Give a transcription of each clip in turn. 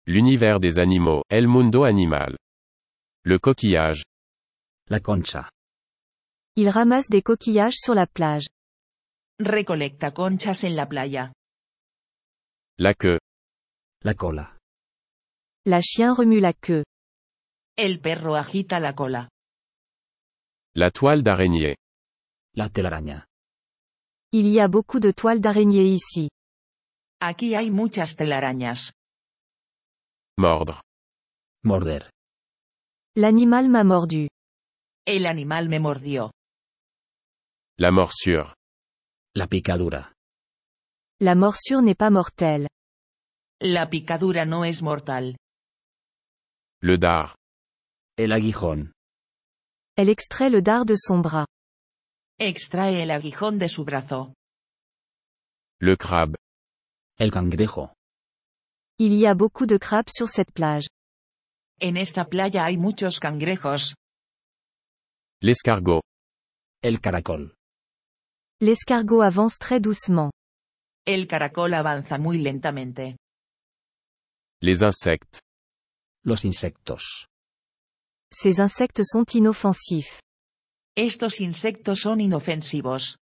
L'univers des animaux, El Mundo Animal. Le coquillage. La concha. Il ramasse des coquillages sur la plage. Recolecta conchas en la playa. La queue. La cola. La chien remue la queue. El perro agita la cola. La toile d'araignée. La telaraña. Il y a beaucoup de toiles d'araignée ici. Aquí hay muchas telarañas. Mordre. Morder. L'animal m'a mordu. El animal me mordió. La morsure. La picadura. La morsure n'est pas mortelle. La picadura no es mortal. Le dard. El aguijón. Elle extrait le dard de son bras. Extrae el aguijón de su brazo. Le crabe. El cangrejo. Il y a beaucoup de crabes sur cette plage. En esta playa hay muchos cangrejos. L'escargot. El caracol. L'escargot avance très doucement. El caracol avanza muy lentamente. Les insectes. Los insectos. Ces insectes sont inoffensifs. Estos insectos son inofensivos.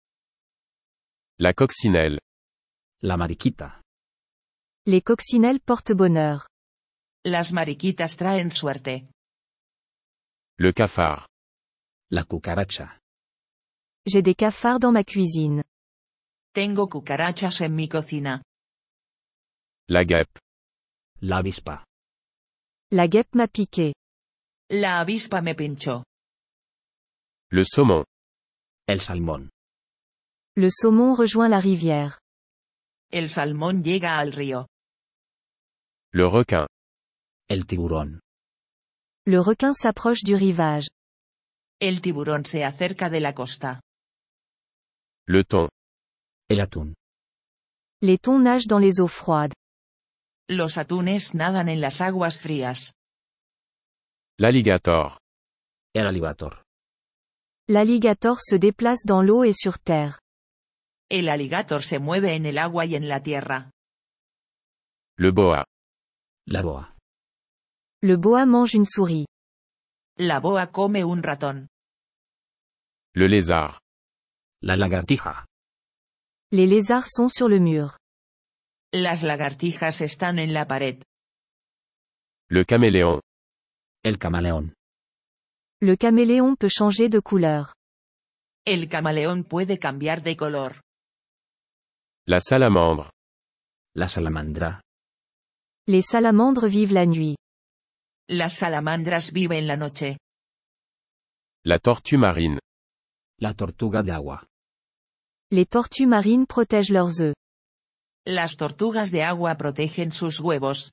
La coccinelle. La mariquita. Les coccinelles portent bonheur. Las mariquitas traen suerte. Le cafard. La cucaracha. J'ai des cafards dans ma cuisine. Tengo cucarachas en mi cocina. La guêpe. La avispa. La guêpe m'a piqué. La avispa me pinchó. Le saumon. El salmón. Le saumon rejoint la rivière. El salmón llega al río. Le requin. El tiburón. Le requin s'approche du rivage. El tiburón se acerca de la costa. Le thon. El atún. Les thons nagent dans les eaux froides. Los atunes nadan en las aguas frías. L'alligator. El alligator. L'alligator se déplace dans l'eau et sur terre. El alligator se mueve en el agua y en la tierra. Le boa. La boa. Le boa mange une souris. La boa come un ratón. Le lézard. La lagartija. Les lézards sont sur le mur. Las lagartijas están en la pared. Le caméléon. El camaleón. Le caméléon peut changer de couleur. El camaleón puede cambiar de color. La salamandre. La salamandra. Les salamandres vivent la nuit. Las salamandras viven la noche. La tortue marine. La tortuga de agua. Les tortues marines protègent leurs œufs. Las tortugas de agua protegen sus huevos.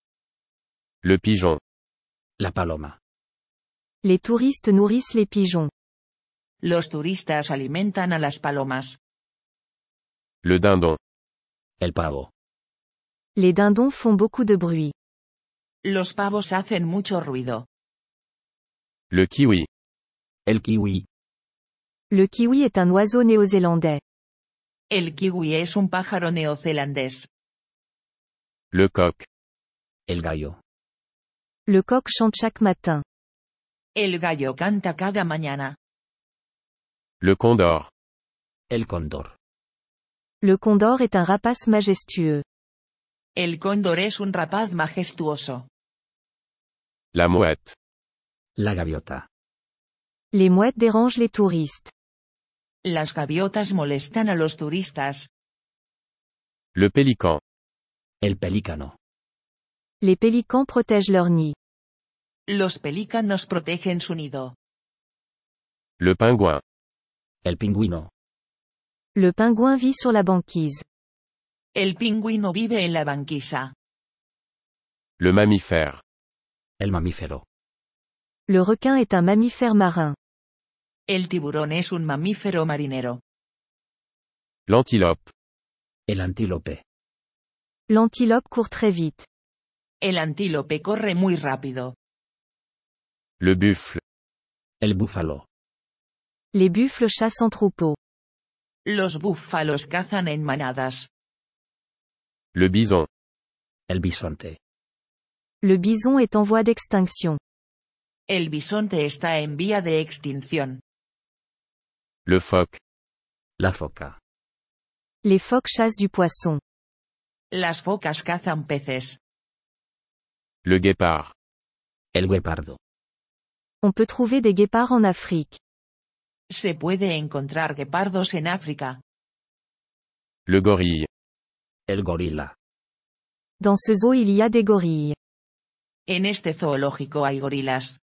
Le pigeon. La paloma. Les touristes nourrissent les pigeons. Los turistas alimentan a las palomas. Le dindon. El pavo. Les dindons font beaucoup de bruit. Los pavos hacen mucho ruido. Le kiwi. El kiwi. Le kiwi est un oiseau néo-zélandais. El kiwi es un pájaro neozelandés. Le coq. El gallo. Le coq chante chaque matin. El gallo canta cada mañana. Le condor. El cóndor. Le condor est un rapace majestueux. El cóndor es un rapaz majestuoso. La mouette. La gaviota. Les mouettes dérangent les touristes. Las gaviotas molestan a los turistas. Le pélican. El pelícano. Les pélicans protègent leur nid. Los pelícanos protegen su nido. Le pingouin. El pingüino. Le pingouin vit sur la banquise. El pingüino vive en la banquisa. Le mammifère. El mamífero. Le requin est un mammifère marin. El tiburón es un mamífero marinero. L'antilope. El antílope. L'antilope court très vite. El antílope corre muy rápido. Le buffle. El búfalo. Les buffles chassent en troupeau. Los búfalos cazan en manadas. Le bison. El bisonte. Le bison est en voie d'extinction. El bisonte está en vía de extinción. Le phoque. La foca. Les phoques chassent du poisson. Las focas cazan peces. Le guépard. El guepardo. On peut trouver des guépards en Afrique. Se puede encontrar guepardos en África. Le gorille. El gorila. Dans ce zoo il y a des gorilles. En este zoológico hay gorilas.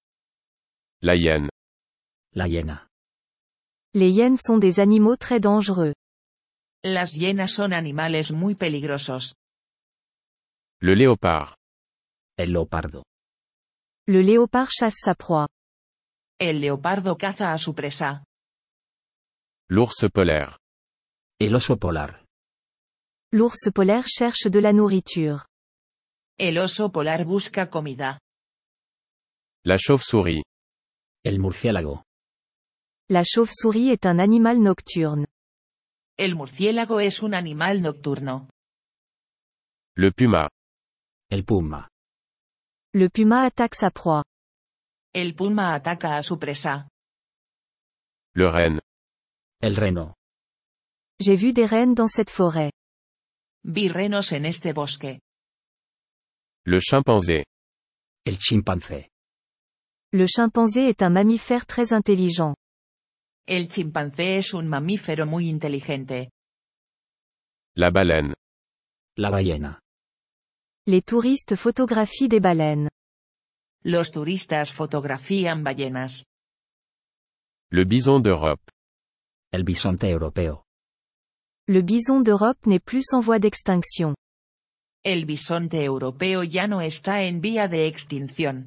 La hyène. La hiena. Les hyènes sont des animaux très dangereux. Las hienas son animales muy peligrosos. Le léopard. El leopardo. Le léopard chasse sa proie. El leopardo caza a su presa. L'ours polaire. El oso polar. L'ours polaire cherche de la nourriture. El oso polar busca comida. La chauve-souris. El murciélago. La chauve-souris est un animal nocturne. El murciélago es un animal nocturno. Le puma. El puma. Le puma attaque sa proie. El puma ataca a su presa. Le renne. El reno. J'ai vu des rennes dans cette forêt. Vi renos en este bosque. Le chimpanzé. El chimpancé. Le chimpanzé est un mammifère très intelligent. El chimpancé es un mamífero muy inteligente. La baleine. La ballena. Les touristes photographient des baleines. Los turistas fotografían ballenas. Le bison d'Europe. El bisonte europeo. Le bison d'Europe n'est plus en voie d'extinction. El bisonte europeo ya no está en vía de extinción.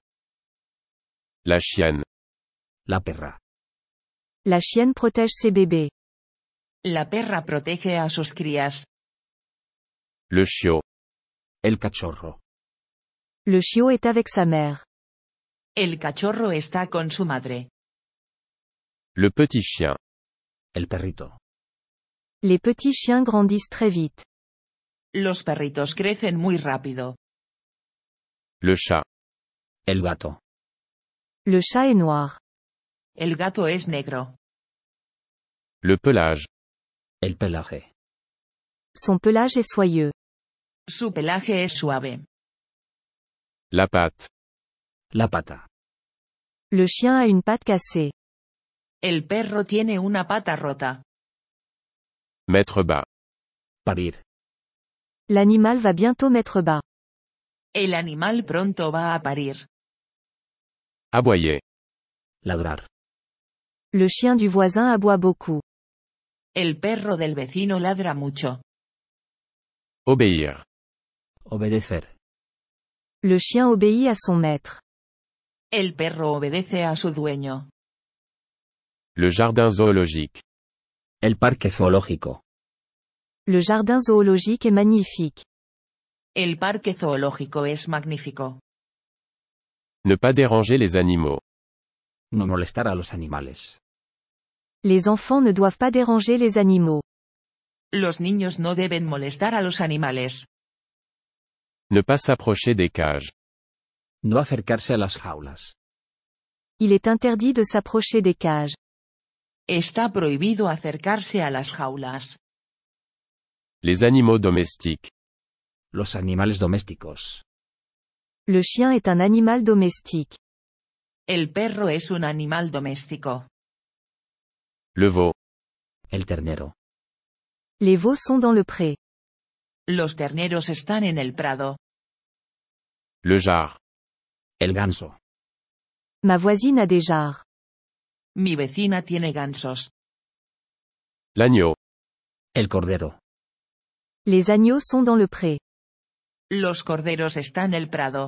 La chienne. La perra. La chienne protège ses bébés. La perra protege a sus crías. Le chiot. El cachorro. Le chiot est avec sa mère. El cachorro está con su madre. Le petit chien. El perrito. Les petits chiens grandissent très vite. Los perritos crecen muy rápido. Le chat. El gato. Le chat est noir. El gato es negro. Le pelage. El pelaje. Son pelage est soyeux. Su pelaje es suave. La patte. La pata. Le chien a une patte cassée. El perro tiene una pata rota. Mettre bas. Parir. L'animal va bientôt mettre bas. El animal pronto va a parir. Aboyer. Ladrar. Le chien du voisin aboie beaucoup. El perro del vecino ladra mucho. Obéir. Obedecer. Le chien obéit à son maître. El perro obedece a su dueño. Le jardin zoologique. El parque zoológico. Le jardin zoologique est magnifique. El parque zoológico es magnífico. Ne pas déranger les animaux. No molestar a los animales. Les enfants ne doivent pas déranger les animaux. Los niños no deben molestar a los animales. Ne pas s'approcher des cages. No acercarse a las jaulas. Il est interdit de s'approcher des cages. Está prohibido acercarse a las jaulas. Les animaux domestiques. Los animales domésticos. Le chien est un animal domestique. El perro es un animal doméstico. Le veau. El ternero. Les veaux sont dans le pré. Los terneros están en el prado. Le jar. El ganso. Ma voisine a des jarres. Mi vecina tiene gansos. L'agneau. El cordero. Les agneaux sont dans le pré. Los corderos están en el prado.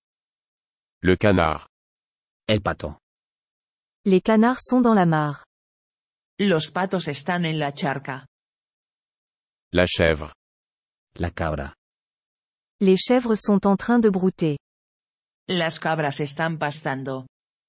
Le canard. El pato. Les canards sont dans la mare. Los patos están en la charca. La chèvre. La cabra. Les chèvres sont en train de brouter. Las cabras están pastando.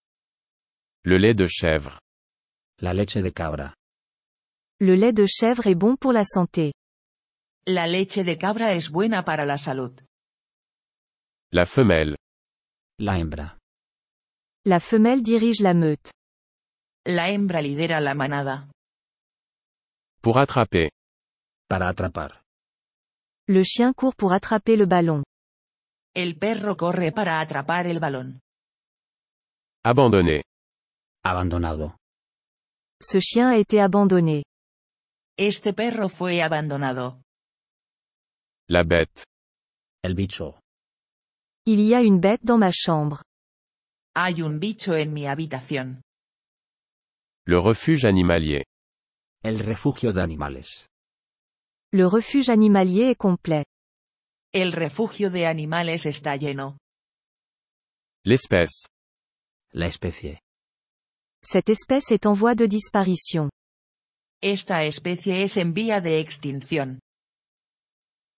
Le lait de chèvre. La leche de cabra. Le lait de chèvre est bon pour la santé. La leche de cabra es buena para la salud. La femelle. La hembra. La femelle dirige la meute. La hembra lidera la manada. Pour attraper. Para atrapar. Le chien court pour attraper le ballon. El perro corre para atrapar el balón. Abandonné. Abandonado. Ce chien a été abandonné. Este perro fue abandonado. La bête. El bicho. Il y a une bête dans ma chambre. Hay un bicho en mi habitación. Le refuge animalier. El refugio de animales. Le refuge animalier est complet. El refugio de animales está lleno. L'espèce. La especie. Cette espèce est en voie de disparition. Esta especie es en vía de extinción.